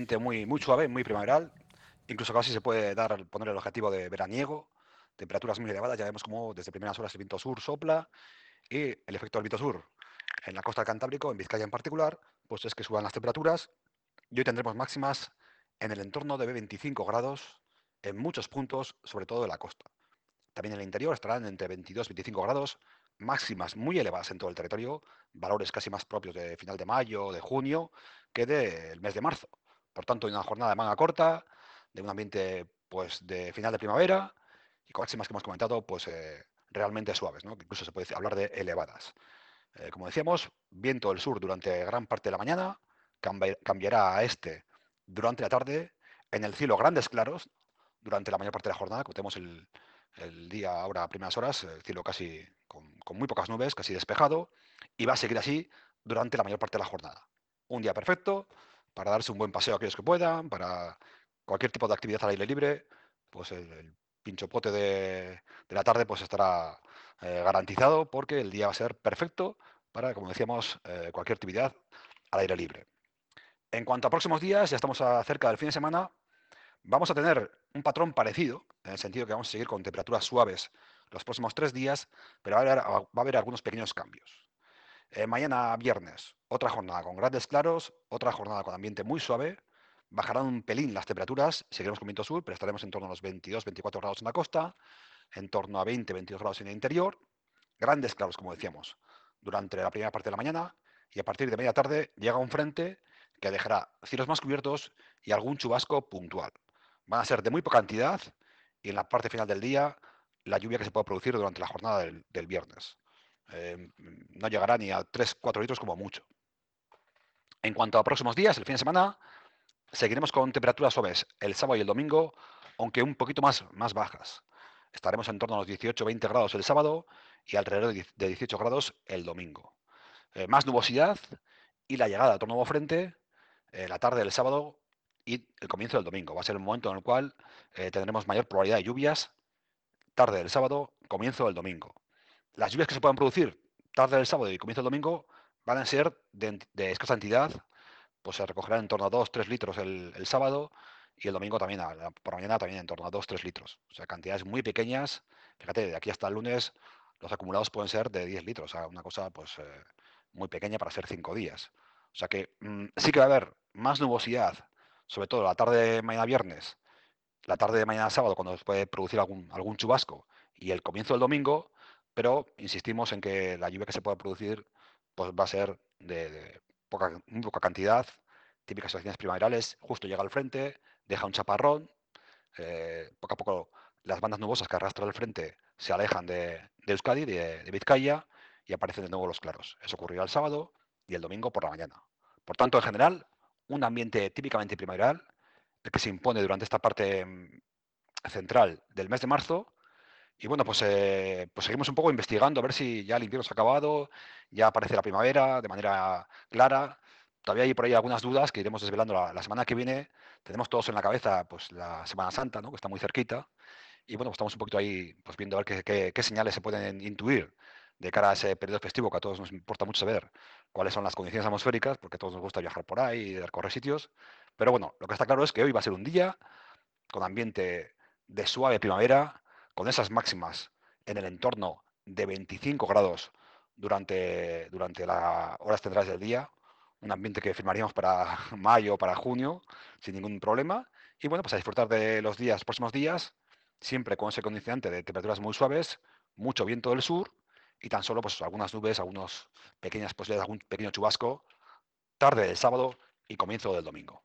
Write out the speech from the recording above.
ambiente muy suave, muy primaveral, incluso casi se puede poner el objetivo de veraniego, temperaturas muy elevadas, ya vemos cómo desde primeras horas el viento sur sopla y el efecto del viento sur en la costa del Cantábrico, en Vizcaya en particular, pues es que suban las temperaturas y hoy tendremos máximas en el entorno de 25 grados en muchos puntos, sobre todo de la costa. También en el interior estarán entre 22 y 25 grados, máximas muy elevadas en todo el territorio, valores casi más propios de final de mayo, de junio, que del mes de marzo. Por tanto, una jornada de manga corta, de un ambiente pues de final de primavera y con máximas que hemos comentado pues realmente suaves, ¿no? Que incluso se puede hablar de elevadas. Como decíamos, viento del sur durante gran parte de la mañana, cambiará a este durante la tarde, en el cielo grandes claros durante la mayor parte de la jornada, como tenemos el día ahora a primeras horas, el cielo casi con muy pocas nubes, casi despejado, y va a seguir así durante la mayor parte de la jornada. Un día perfecto para darse un buen paseo a aquellos que puedan, para cualquier tipo de actividad al aire libre, pues el pinchopote de la tarde pues estará garantizado porque el día va a ser perfecto para, como decíamos, cualquier actividad al aire libre. En cuanto a próximos días, ya estamos cerca del fin de semana, vamos a tener un patrón parecido, en el sentido que vamos a seguir con temperaturas suaves los próximos 3 días, pero va a haber algunos pequeños cambios. Mañana viernes, otra jornada con grandes claros, otra jornada con ambiente muy suave. Bajarán un pelín las temperaturas, seguiremos con viento sur, pero estaremos en torno a los 22-24 grados en la costa, en torno a 20-22 grados en el interior. Grandes claros, como decíamos, durante la primera parte de la mañana y a partir de media tarde llega un frente que dejará cielos más cubiertos y algún chubasco puntual. Van a ser de muy poca cantidad y en la parte final del día la lluvia que se puede producir durante la jornada del viernes. No llegará ni a 3-4 litros como mucho. En cuanto a próximos días, el fin de semana, seguiremos con temperaturas suaves el sábado y el domingo, aunque un poquito más bajas. Estaremos en torno a los 18-20 grados el sábado y alrededor de 18 grados el domingo. Más nubosidad y la llegada de otro nuevo frente la tarde del sábado y el comienzo del domingo. Va a ser el momento en el cual tendremos mayor probabilidad de lluvias, tarde del sábado, comienzo del domingo. Las lluvias que se puedan producir tarde del sábado y comienzo del domingo van a ser de escasa entidad, pues se recogerán en torno a 2-3 litros el sábado y el domingo también, por la mañana también en torno a 2-3 litros. O sea, cantidades muy pequeñas. Fíjate, de aquí hasta el lunes los acumulados pueden ser de 10 litros, o sea, una cosa pues muy pequeña para ser 5 días. O sea que sí que va a haber más nubosidad, sobre todo la tarde de mañana viernes, la tarde de mañana sábado, cuando se puede producir algún chubasco, y el comienzo del domingo, pero insistimos en que la lluvia que se pueda producir pues va a ser de muy poca cantidad, típicas estaciones primaverales, justo llega al frente, deja un chaparrón, poco a poco las bandas nubosas que arrastra el frente se alejan de Euskadi, de Vizcaya, y aparecen de nuevo los claros. Eso ocurrirá el sábado y el domingo por la mañana. Por tanto, en general, un ambiente típicamente primaveral, el que se impone durante esta parte central del mes de marzo. Y bueno, pues seguimos un poco investigando a ver si ya el invierno se ha acabado, ya aparece la primavera de manera clara. Todavía hay por ahí algunas dudas que iremos desvelando la semana que viene. Tenemos todos en la cabeza pues la Semana Santa, ¿no? Que está muy cerquita. Y bueno, pues estamos un poquito ahí pues viendo a ver qué señales se pueden intuir de cara a ese periodo festivo que a todos nos importa mucho saber cuáles son las condiciones atmosféricas, porque a todos nos gusta viajar por ahí y recorrer sitios. Pero bueno, lo que está claro es que hoy va a ser un día con ambiente de suave primavera, con esas máximas en el entorno de 25 grados durante las horas centrales del día, un ambiente que firmaríamos para mayo o para junio sin ningún problema. Y bueno, pues a disfrutar de los próximos días, siempre con ese condicionante de temperaturas muy suaves, mucho viento del sur y tan solo pues algunas nubes, algunas pequeñas posibilidades, algún pequeño chubasco, tarde del sábado y comienzo del domingo.